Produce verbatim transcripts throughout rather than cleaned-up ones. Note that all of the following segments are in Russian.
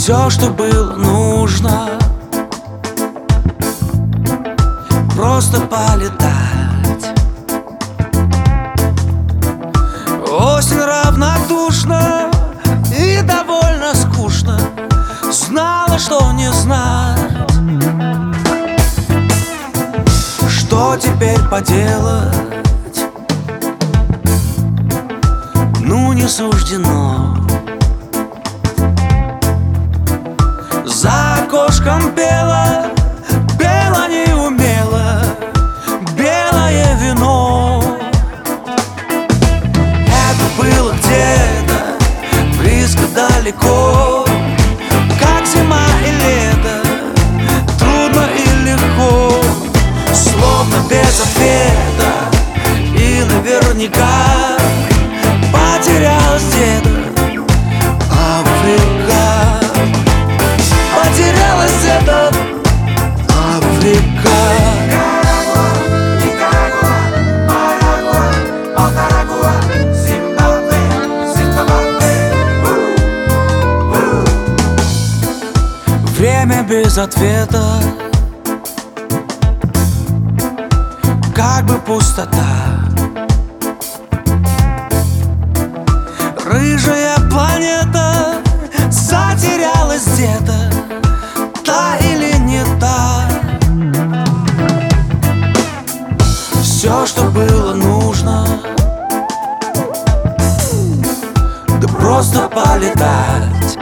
Все, что было нужно, просто полетать. Осень равнодушна и довольно скучно, знала, что не знать. Что теперь поделать? Ну, не суждено. За окошком пела, пела не умела белое вино. Это было где-то близко, далеко, как зима и лето, трудно и легко, словно без ответа. И наверняка потерялась где-то Африка. Потерялась где-то Африка. Время без ответа, как бы пустота. Рыжая планета затерялась где-то, та или не та. Все, что было нужно, да просто полетать.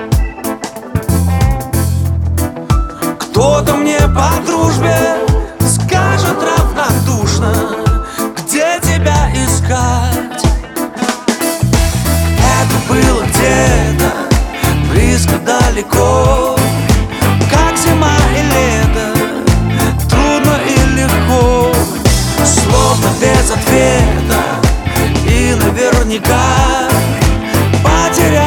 Кто-то мне по дружбе скажет равнодушно, где тебя искать. Это было где-то близко, далеко, как зима и лето, трудно и легко, словно без ответа. И наверняка потерялась